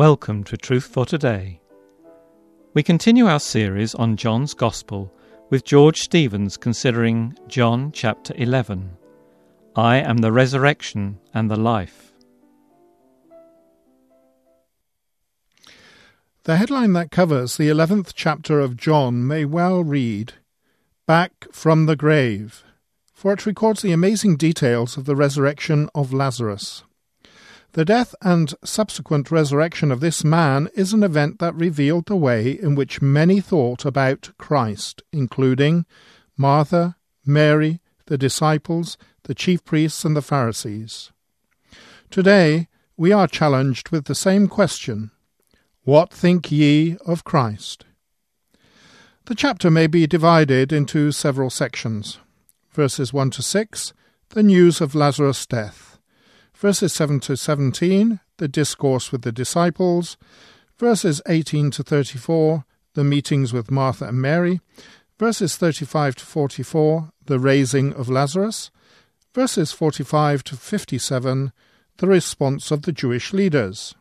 Welcome to Truth for Today. We continue our series on John's Gospel with George Stevens considering John chapter 11. I am the resurrection and the life. The headline that covers the 11th chapter of John may well read, Back from the Grave, for it records the amazing details of the resurrection of Lazarus. The death and subsequent resurrection of this man is an event that revealed the way in which many thought about Christ, including Martha, Mary, the disciples, the chief priests, and the Pharisees. Today, we are challenged with the same question, What think ye of Christ? The chapter may be divided into several sections. Verses 1 to 6, the news of Lazarus' death. Verses 7 to 17, the discourse with the disciples. Verses 18 to 34, the meetings with Martha and Mary. Verses 35 to 44, the raising of Lazarus. Verses 45 to 57, the response of the Jewish leaders.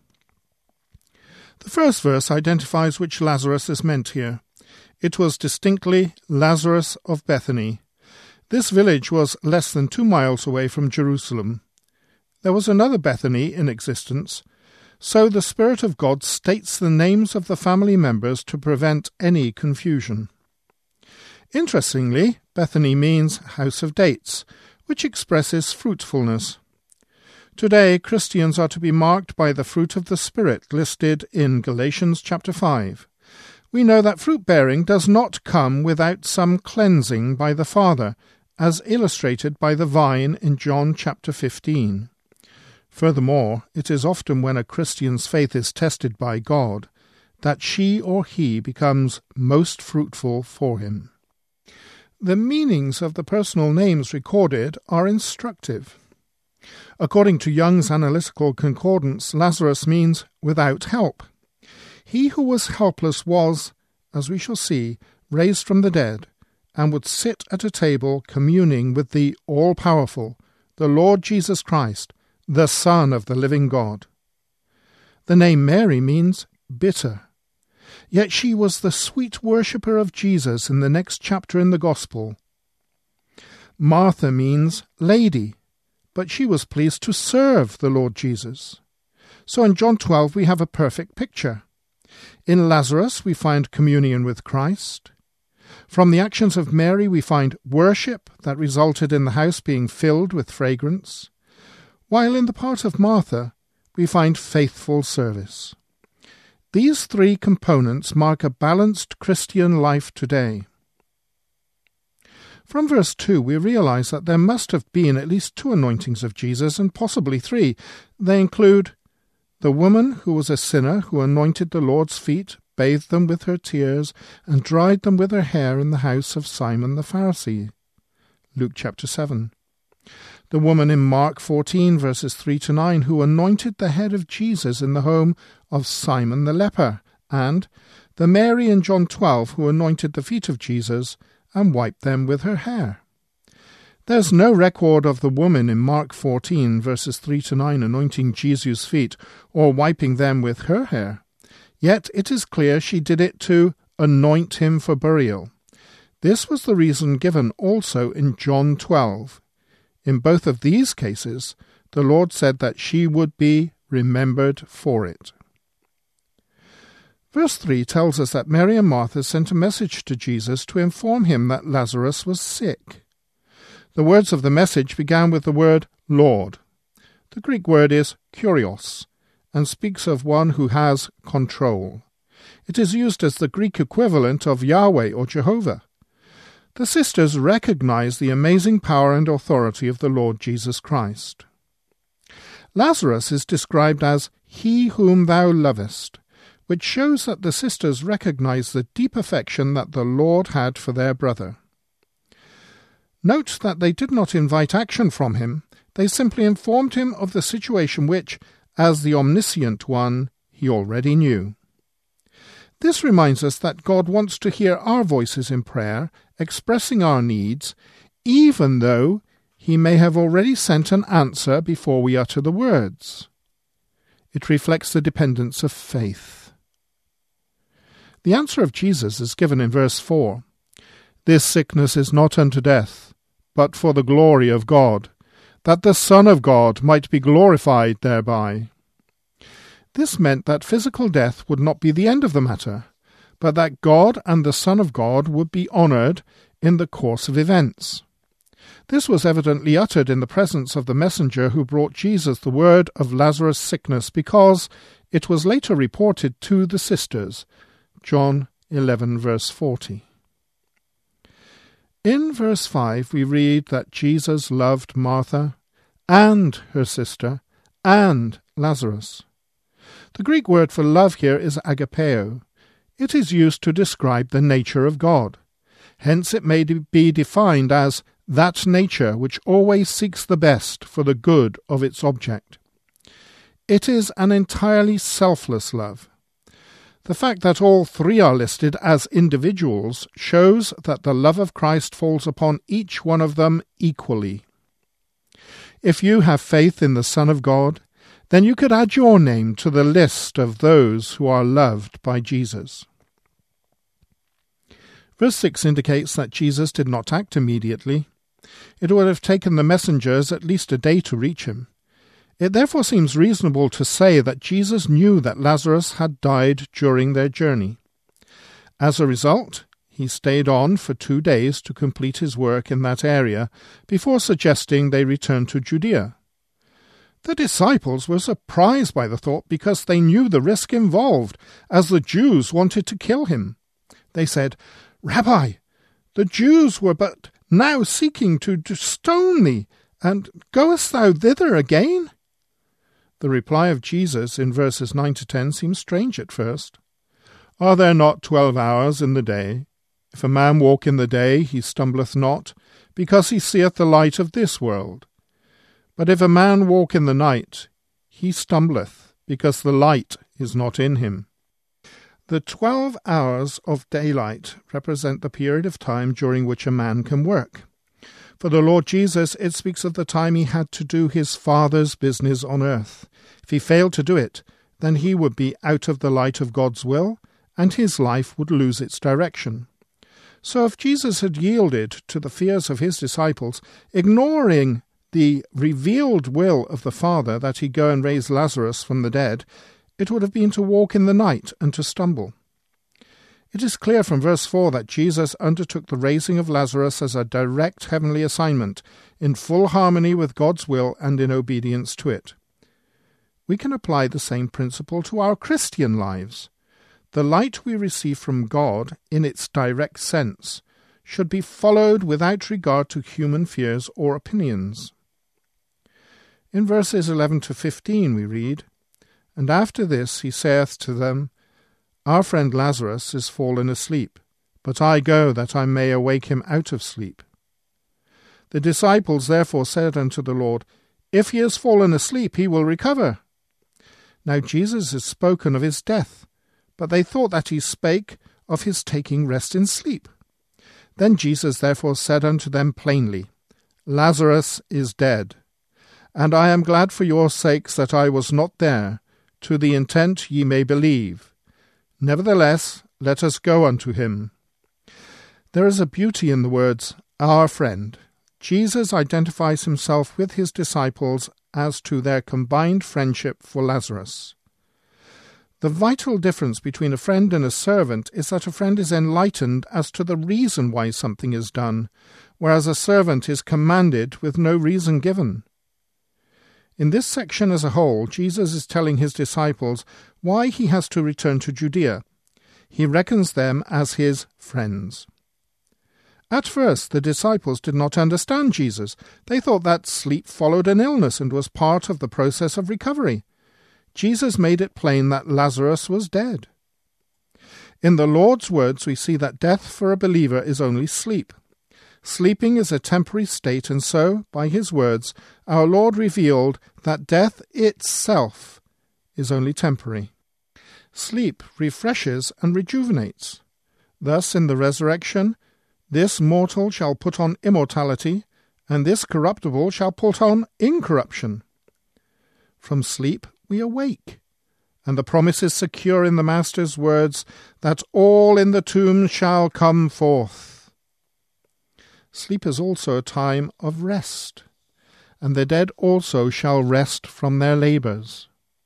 The first verse identifies which Lazarus is meant here. It was distinctly Lazarus of Bethany. This village was less than 2 miles away from Jerusalem. There was another Bethany in existence, so the Spirit of God states the names of the family members to prevent any confusion. Interestingly, Bethany means house of dates, which expresses fruitfulness. Today, Christians are to be marked by the fruit of the Spirit listed in Galatians chapter 5. We know that fruit-bearing does not come without some cleansing by the Father, as illustrated by the vine in John chapter 15. Furthermore, it is often when a Christian's faith is tested by God that she or he becomes most fruitful for him. The meanings of the personal names recorded are instructive. According to Young's Analytical Concordance, Lazarus means without help. He who was helpless was, as we shall see, raised from the dead, and would sit at a table communing with the all-powerful, the Lord Jesus Christ, the Son of the living God. The name Mary means bitter. Yet she was the sweet worshipper of Jesus in the next chapter in the Gospel. Martha means lady, but she was pleased to serve the Lord Jesus. So in John 12 we have a perfect picture. In Lazarus we find communion with Christ. From the actions of Mary we find worship that resulted in the house being filled with fragrance, while in the part of Martha we find faithful service. These three components mark a balanced Christian life today. From verse 2 we realize that there must have been at least 2 anointings of Jesus, and possibly 3. They include the woman who was a sinner who anointed the Lord's feet, bathed them with her tears, and dried them with her hair in the house of Simon the Pharisee. Luke chapter 7. The woman in Mark 14 verses 3 to 9 who anointed the head of Jesus in the home of Simon the leper, and the Mary in John 12 who anointed the feet of Jesus and wiped them with her hair. There's no record of the woman in Mark 14 verses 3 to 9 anointing Jesus' feet or wiping them with her hair. Yet it is clear she did it to anoint him for burial. This was the reason given also in John 12. In both of these cases, the Lord said that she would be remembered for it. Verse 3 tells us that Mary and Martha sent a message to Jesus to inform him that Lazarus was sick. The words of the message began with the word Lord. The Greek word is kurios, and speaks of one who has control. It is used as the Greek equivalent of Yahweh or Jehovah. The sisters recognize the amazing power and authority of the Lord Jesus Christ. Lazarus is described as he whom thou lovest, which shows that the sisters recognize the deep affection that the Lord had for their brother. Note that they did not invite action from him, they simply informed him of the situation which, as the omniscient one, he already knew. This reminds us that God wants to hear our voices in prayer, expressing our needs, even though he may have already sent an answer before we utter the words. It reflects the dependence of faith. The answer of Jesus is given in verse 4. This sickness is not unto death, but for the glory of God, that the Son of God might be glorified thereby. This meant that physical death would not be the end of the matter, but that God and the Son of God would be honoured in the course of events. This was evidently uttered in the presence of the messenger who brought Jesus the word of Lazarus' sickness, because it was later reported to the sisters. John 11 verse 40. In verse 5 we read that Jesus loved Martha and her sister and Lazarus. The Greek word for love here is agapeo. It is used to describe the nature of God. Hence it may be defined as that nature which always seeks the best for the good of its object. It is an entirely selfless love. The fact that all three are listed as individuals shows that the love of Christ falls upon each one of them equally. If you have faith in the Son of God, then you could add your name to the list of those who are loved by Jesus. Verse 6 indicates that Jesus did not act immediately. It would have taken the messengers at least a day to reach him. It therefore seems reasonable to say that Jesus knew that Lazarus had died during their journey. As a result, he stayed on for 2 days to complete his work in that area before suggesting they return to Judea. The disciples were surprised by the thought because they knew the risk involved, as the Jews wanted to kill him. They said, "Rabbi, the Jews were but now seeking to stone thee, and goest thou thither again?" The reply of Jesus in verses 9 to 10 seems strange at first. Are there not 12 hours in the day? If a man walk in the day, he stumbleth not, because he seeth the light of this world. But if a man walk in the night, he stumbleth, because the light is not in him. The 12 hours of daylight represent the period of time during which a man can work. For the Lord Jesus, it speaks of the time he had to do his Father's business on earth. If he failed to do it, then he would be out of the light of God's will, and his life would lose its direction. So if Jesus had yielded to the fears of his disciples, ignoring the revealed will of the Father that he go and raise Lazarus from the dead, it would have been to walk in the night and to stumble. It is clear from verse 4 that Jesus undertook the raising of Lazarus as a direct heavenly assignment, in full harmony with God's will and in obedience to it. We can apply the same principle to our Christian lives. The light we receive from God, in its direct sense, should be followed without regard to human fears or opinions. In verses 11 to 15 we read, "And after this he saith to them, Our friend Lazarus is fallen asleep, but I go that I may awake him out of sleep. The disciples therefore said unto the Lord, If he is fallen asleep, he will recover. Now Jesus is spoken of his death, but they thought that he spake of his taking rest in sleep. Then Jesus therefore said unto them plainly, Lazarus is dead, and I am glad for your sakes that I was not there, to the intent ye may believe. Nevertheless, let us go unto him." There is a beauty in the words, our friend. Jesus identifies himself with his disciples as to their combined friendship for Lazarus. The vital difference between a friend and a servant is that a friend is enlightened as to the reason why something is done, whereas a servant is commanded with no reason given. In this section as a whole, Jesus is telling his disciples why he has to return to Judea. He reckons them as his friends. At first, the disciples did not understand Jesus. They thought that sleep followed an illness and was part of the process of recovery. Jesus made it plain that Lazarus was dead. In the Lord's words, we see that death for a believer is only sleep. Sleeping is a temporary state, and so, by his words, our Lord revealed that death itself is only temporary. Sleep refreshes and rejuvenates. Thus, in the resurrection, this mortal shall put on immortality, and this corruptible shall put on incorruption. From sleep we awake. and the promise is secure in the Master's words that all in the tomb shall come forth. Sleep is also a time of rest, and the dead also shall rest from their labours.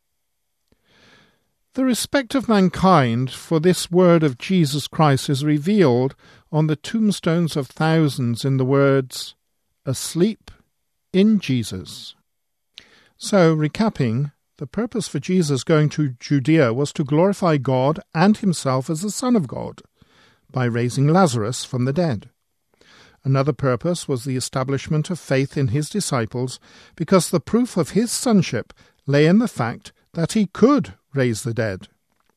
The respect of mankind for this word of Jesus Christ is revealed on the tombstones of thousands in the words, "Asleep in Jesus." So, recapping, the purpose for Jesus going to Judea was to glorify God and himself as the Son of God by raising Lazarus from the dead. Another purpose was the establishment of faith in his disciples, because the proof of his sonship lay in the fact that he could raise the dead.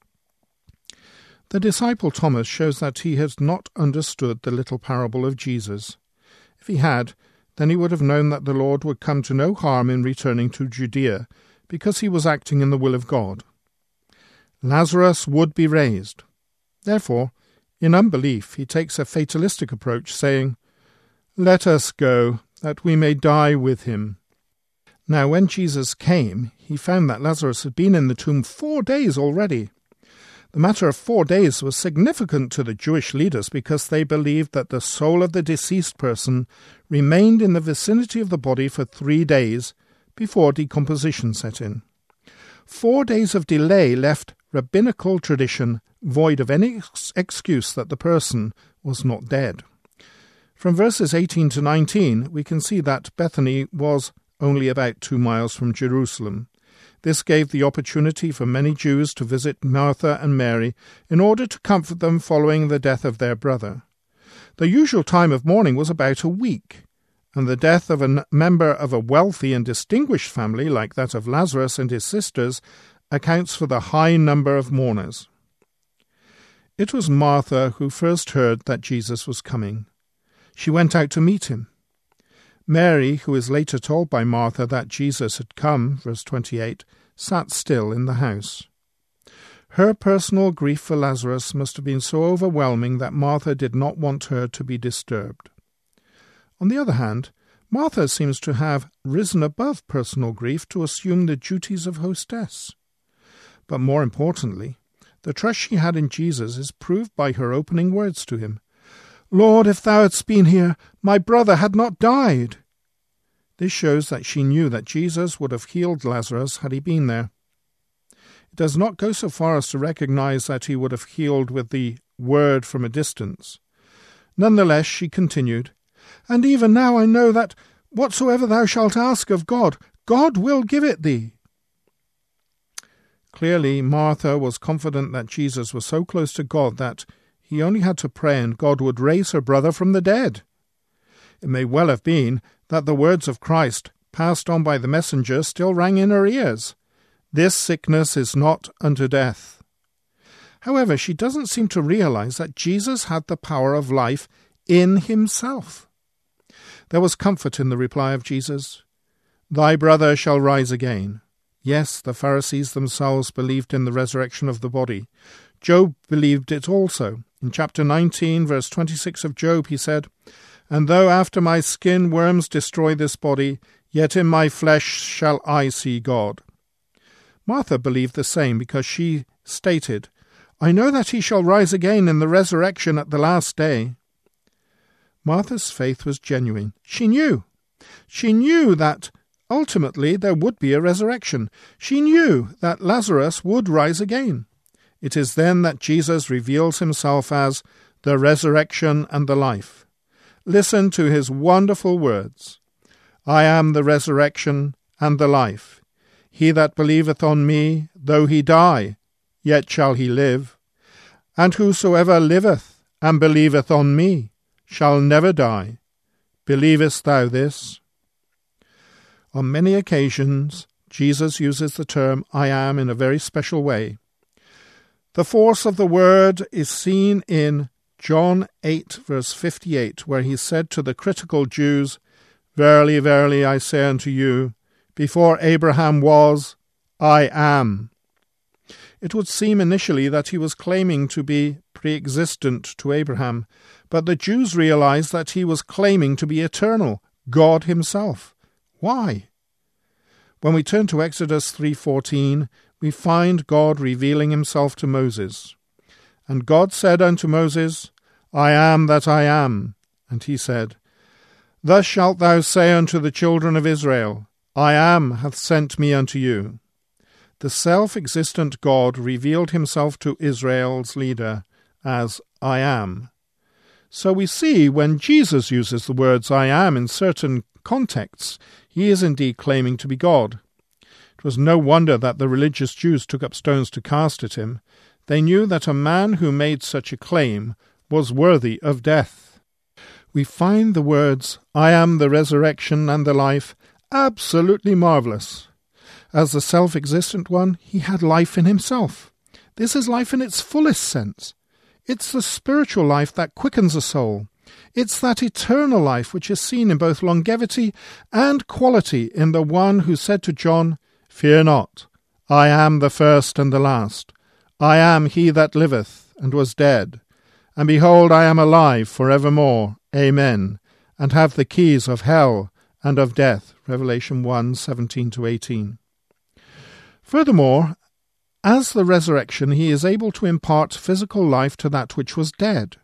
The disciple Thomas shows that he has not understood the little parable of Jesus. If he had, then he would have known that the Lord would come to no harm in returning to Judea, because he was acting in the will of God. Lazarus would be raised. Therefore, in unbelief, he takes a fatalistic approach, saying, "Let us go, that we may die with him." Now, when Jesus came, he found that Lazarus had been in the tomb 4 days already. The matter of 4 days was significant to the Jewish leaders because they believed that the soul of the deceased person remained in the vicinity of the body for 3 days before decomposition set in. 4 days of delay left rabbinical tradition void of any excuse that the person was not dead. From verses 18 to 19, we can see that Bethany was only about 2 miles from Jerusalem. This gave the opportunity for many Jews to visit Martha and Mary in order to comfort them following the death of their brother. The usual time of mourning was about a week, and the death of a member of a wealthy and distinguished family like that of Lazarus and his sisters accounts for the high number of mourners. It was Martha who first heard that Jesus was coming. She went out to meet him. Mary, who is later told by Martha that Jesus had come, verse 28, sat still in the house. Her personal grief for Lazarus must have been so overwhelming that Martha did not want her to be disturbed. On the other hand, Martha seems to have risen above personal grief to assume the duties of hostess. But more importantly, the trust she had in Jesus is proved by her opening words to him. "Lord, if thou hadst been here, my brother had not died." This shows that she knew that Jesus would have healed Lazarus had he been there. It does not go so far as to recognize that he would have healed with the word from a distance. Nonetheless, she continued, "And even now I know that whatsoever thou shalt ask of God, God will give it thee." Clearly, Martha was confident that Jesus was so close to God that he only had to pray and God would raise her brother from the dead. It may well have been that the words of Christ, passed on by the messenger, still rang in her ears. "This sickness is not unto death." However, she doesn't seem to realize that Jesus had the power of life in himself. There was comfort in the reply of Jesus. "Thy brother shall rise again." Yes, the Pharisees themselves believed in the resurrection of the body. Job believed it also. In chapter 19, verse 26 of Job, he said, "And though after my skin worms destroy this body, yet in my flesh shall I see God." Martha believed the same because she stated, "I know that he shall rise again in the resurrection at the last day." Martha's faith was genuine. She knew that ultimately there would be a resurrection. She knew that Lazarus would rise again. It is then that Jesus reveals himself as the resurrection and the life. Listen to his wonderful words. "I am the resurrection and the life. He that believeth on me, though he die, yet shall he live. And whosoever liveth and believeth on me shall never die. Believest thou this?" On many occasions, Jesus uses the term "I am" in a very special way. The force of the word is seen in John 8, verse 58, where he said to the critical Jews, "Verily, verily, I say unto you, before Abraham was, I am." It would seem initially that he was claiming to be pre-existent to Abraham, but the Jews realized that he was claiming to be eternal, God himself. Why? When we turn to Exodus 3:14, we find God revealing himself to Moses. And God said unto Moses, I am that I am. And he said, Thus shalt thou say unto the children of Israel, I am hath sent me unto you. The self-existent God revealed himself to Israel's leader as I am. So we see when Jesus uses the words I am in certain contexts, he is indeed claiming to be God. It was no wonder that the religious Jews took up stones to cast at him. They knew that a man who made such a claim was worthy of death. We find the words, I am the resurrection and the life, absolutely marvellous. As the self-existent one, he had life in himself. This is life in its fullest sense. It's the spiritual life that quickens a soul. It's that eternal life which is seen in both longevity and quality in the one who said to John, Fear not, I am the first and the last. I am he that liveth and was dead. And behold, I am alive for evermore. Amen. And have the keys of hell and of death. Revelation 1:17-18. Furthermore, as the resurrection, he is able to impart physical life to that which was dead.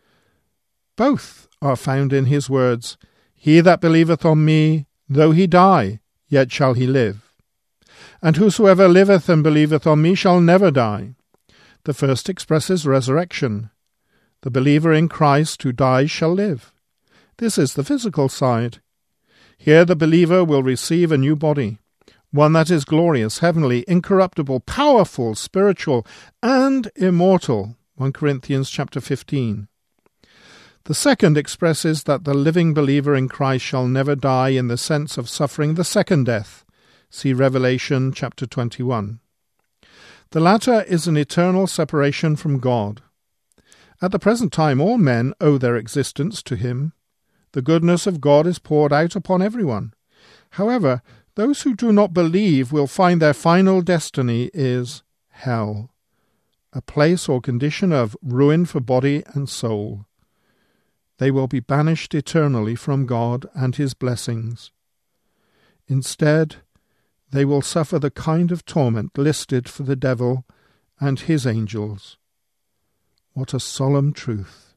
Both are found in his words, He that believeth on me, though he die, yet shall he live. And whosoever liveth and believeth on me shall never die. The first expresses resurrection. The believer in Christ who dies shall live. This is the physical side. Here the believer will receive a new body, one that is glorious, heavenly, incorruptible, powerful, spiritual, and immortal. 1 Corinthians chapter 15. The second expresses that the living believer in Christ shall never die in the sense of suffering the second death. See Revelation chapter 21. The latter is an eternal separation from God. At the present time all men owe their existence to him. The goodness of God is poured out upon everyone. However, those who do not believe will find their final destiny is hell, a place or condition of ruin for body and soul. They will be banished eternally from God and his blessings. Instead, they will suffer the kind of torment listed for the devil and his angels. What a solemn truth!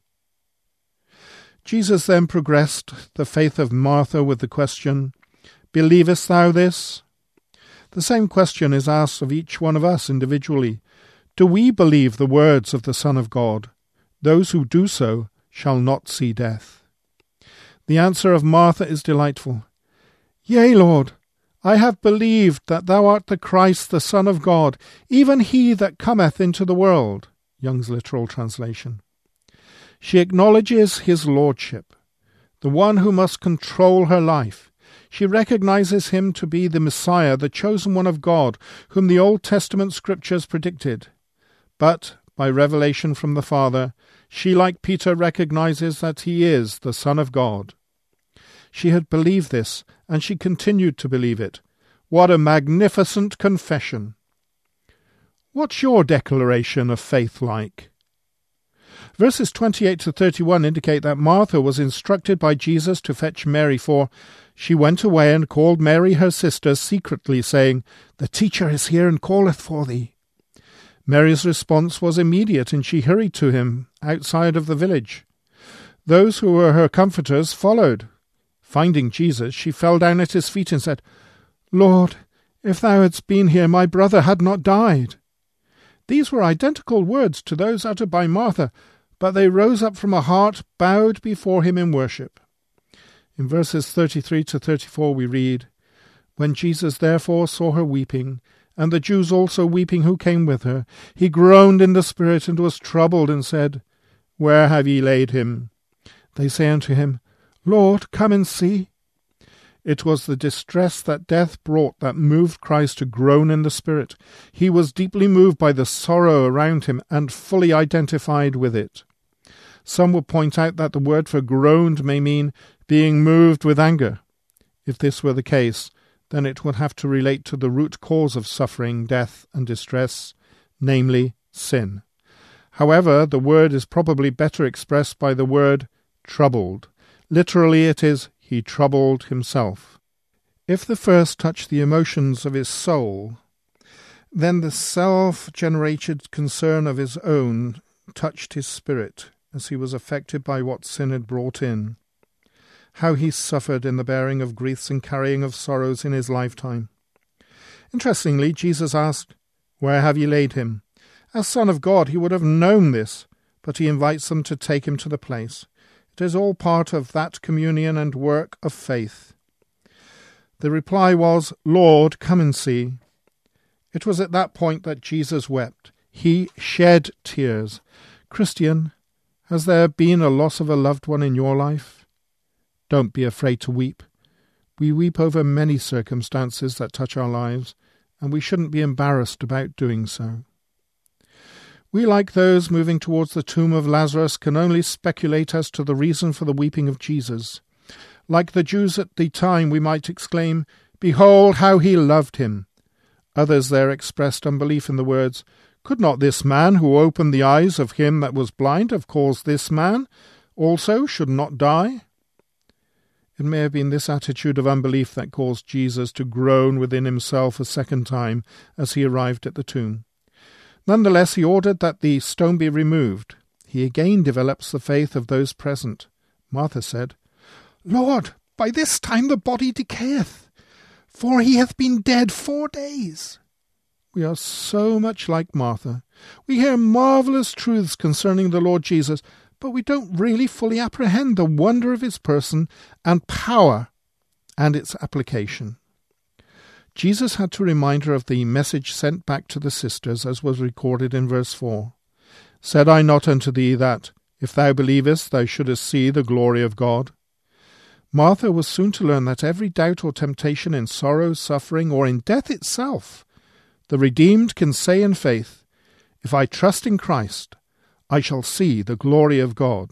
Jesus then progressed the faith of Martha with the question, Believest thou this? The same question is asked of each one of us individually. Do we believe the words of the Son of God? Those who do so shall not see death. The answer of Martha is delightful. Yea, Lord, I have believed that thou art the Christ, the Son of God, even he that cometh into the world. Young's literal translation. She acknowledges his lordship, the one who must control her life. She recognizes him to be the Messiah, the chosen one of God, whom the Old Testament scriptures predicted. But, by revelation from the Father, she, like Peter, recognizes that he is the Son of God. She had believed this, and she continued to believe it. What a magnificent confession! What's your declaration of faith like? Verses 28-31 indicate that Martha was instructed by Jesus to fetch Mary, for she went away and called Mary her sister secretly, saying, The teacher is here and calleth for thee. Mary's response was immediate, and she hurried to him outside of the village. Those who were her comforters followed. Finding Jesus, she fell down at his feet and said, Lord, if thou hadst been here, my brother had not died. These were identical words to those uttered by Martha, but they rose up from a heart bowed before him in worship. In verses 33-34 we read, When Jesus therefore saw her weeping, and the Jews also weeping who came with her, he groaned in the spirit and was troubled, and said, Where have ye laid him? They say unto him, Lord, come and see. It was the distress that death brought that moved Christ to groan in the spirit. He was deeply moved by the sorrow around him and fully identified with it. Some will point out that the word for groaned may mean being moved with anger. If this were the case, then it would have to relate to the root cause of suffering, death, and distress, namely sin. However, the word is probably better expressed by the word troubled. Literally it is, he troubled himself. If the first touched the emotions of his soul, Then the self-generated concern of his own touched his spirit as he was affected by what sin had brought in. How he suffered in the bearing of griefs and carrying of sorrows in his lifetime. Interestingly, Jesus asked, "Where have ye laid him?" As Son of God, he would have known this, but he invites them to take him to the place. It is all part of that communion and work of faith. The reply was, "Lord, come and see." It was at that point that Jesus wept. He shed tears. Christian, has there been a loss of a loved one in your life? Don't be afraid to weep. We weep over many circumstances that touch our lives, and we shouldn't be embarrassed about doing so. We, like those moving towards the tomb of Lazarus, can only speculate as to the reason for the weeping of Jesus. Like the Jews at the time, we might exclaim, "Behold how he loved him." Others there expressed unbelief in the words, "Could not this man who opened the eyes of him that was blind have caused this man also should not die?" It may have been this attitude of unbelief that caused Jesus to groan within himself a second time as he arrived at the tomb. Nonetheless, he ordered that the stone be removed. He again develops the faith of those present. Martha said, "Lord, by this time the body decayeth, for he hath been dead 4 days." We are so much like Martha. We hear marvellous truths concerning the Lord Jesus, but we don't really fully apprehend the wonder of his person and power and its application. Jesus had to remind her of the message sent back to the sisters, as was recorded in verse 4. "Said I not unto thee that, if thou believest, thou shouldest see the glory of God?" Martha was soon to learn that every doubt or temptation in sorrow, suffering, or in death itself, the redeemed can say in faith, "If I trust in Christ, I shall see the glory of God."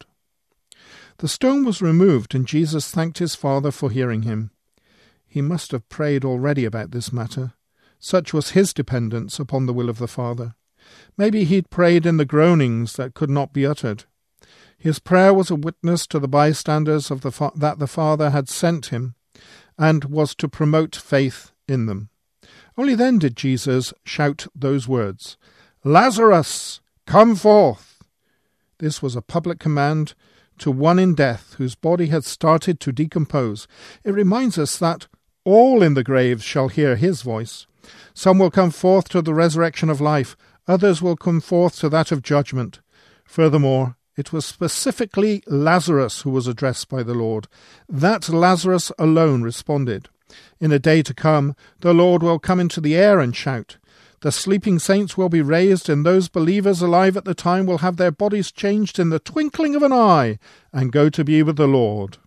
The stone was removed, and Jesus thanked his Father for hearing him. He must have prayed already about this matter. Such was his dependence upon the will of the Father. Maybe he'd prayed in the groanings that could not be uttered. His prayer was a witness to the bystanders of that the Father had sent him, and was to promote faith in them. Only then did Jesus shout those words, "Lazarus, come forth!" This was a public command to one in death whose body had started to decompose. It reminds us that all in the graves shall hear his voice. Some will come forth to the resurrection of life, others will come forth to that of judgment. Furthermore, it was specifically Lazarus who was addressed by the Lord. That Lazarus alone responded. In a day to come, the Lord will come into the air and shout. The sleeping saints will be raised, and those believers alive at the time will have their bodies changed in the twinkling of an eye and go to be with the Lord.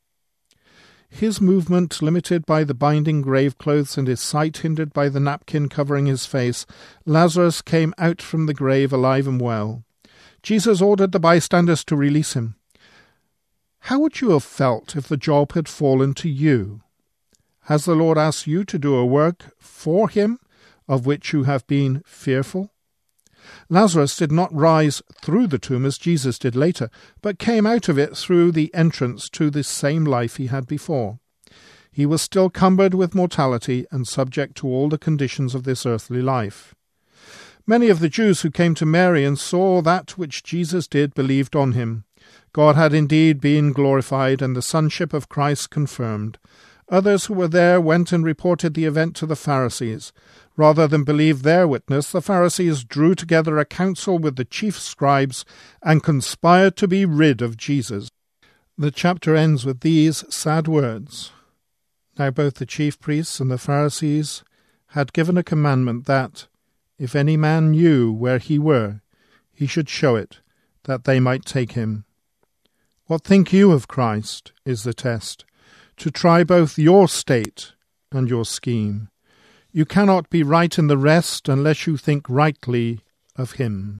His movement limited by the binding grave clothes and his sight hindered by the napkin covering his face, Lazarus came out from the grave alive and well. Jesus ordered the bystanders to release him. How would you have felt if the job had fallen to you? Has the Lord asked you to do a work for him of which you have been fearful? Lazarus did not rise through the tomb as Jesus did later, but came out of it through the entrance to the same life he had before. He was still cumbered with mortality and subject to all the conditions of this earthly life. Many of the Jews who came to Mary and saw that which Jesus did believed on him. God had indeed been glorified and the sonship of Christ confirmed. Others who were there went and reported the event to the Pharisees. Rather than believe their witness, the Pharisees drew together a council with the chief scribes and conspired to be rid of Jesus. The chapter ends with these sad words. Now both the chief priests and the Pharisees had given a commandment that, if any man knew where he were, he should show it, that they might take him. What think you of Christ, is the test, to try both your state and your scheme. You cannot be right in the rest unless you think rightly of him.